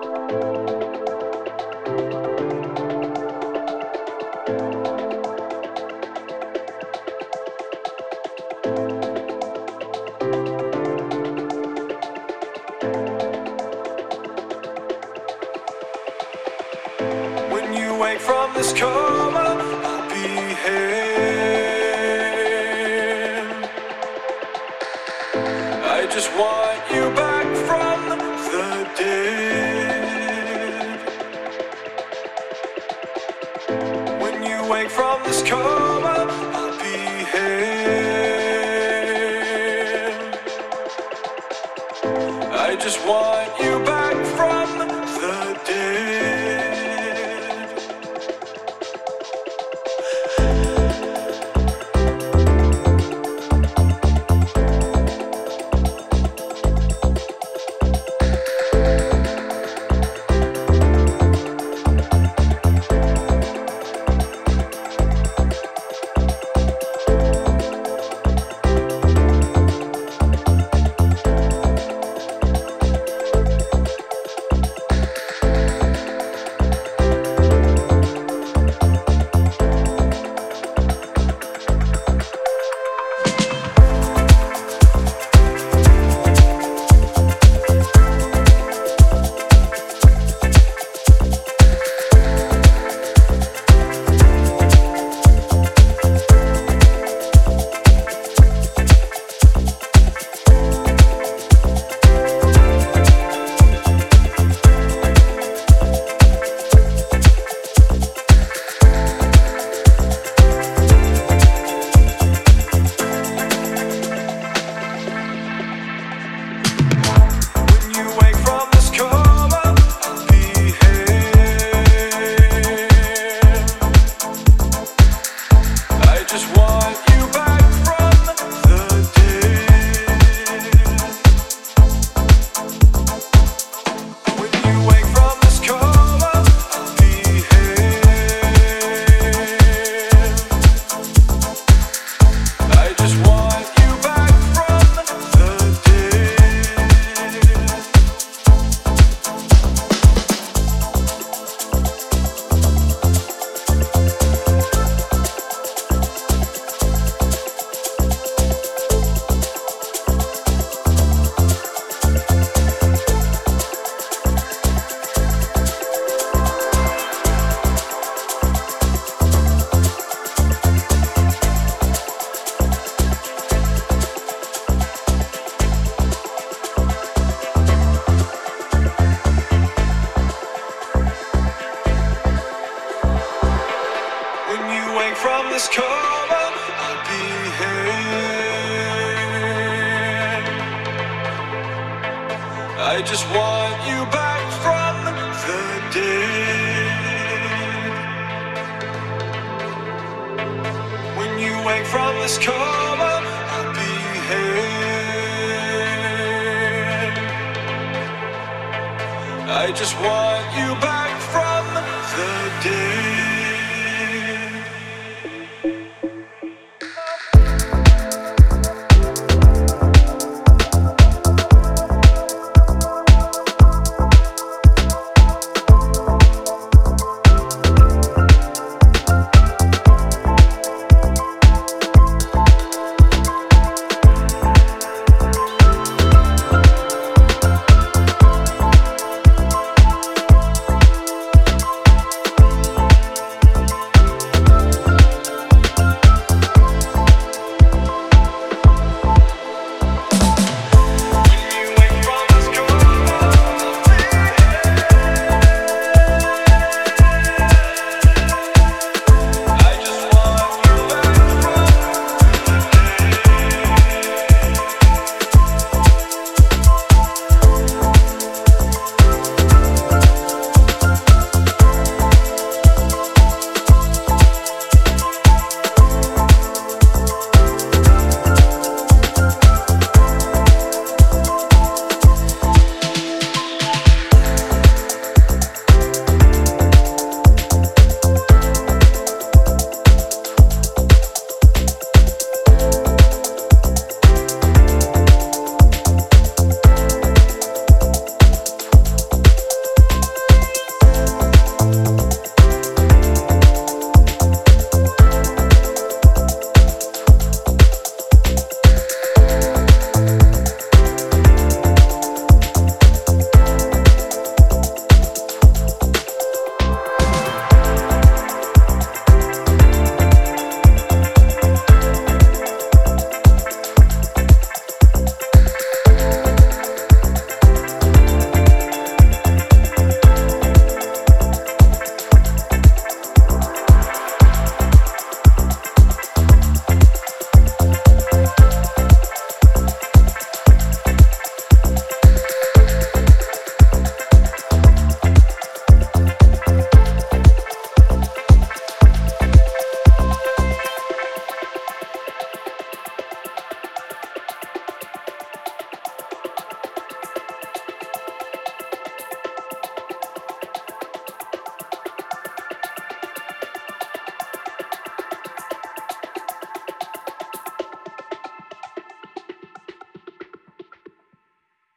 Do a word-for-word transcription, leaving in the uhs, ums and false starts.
When you wake from this coma, I'll be here. I just want you back from the dead. When you wake from this coma, I'll be here. I just want you back from the dead. From this coma, I'll be here. I just want you back from the dead. When you wake from this coma, I'll be here. I just want you back from the dead.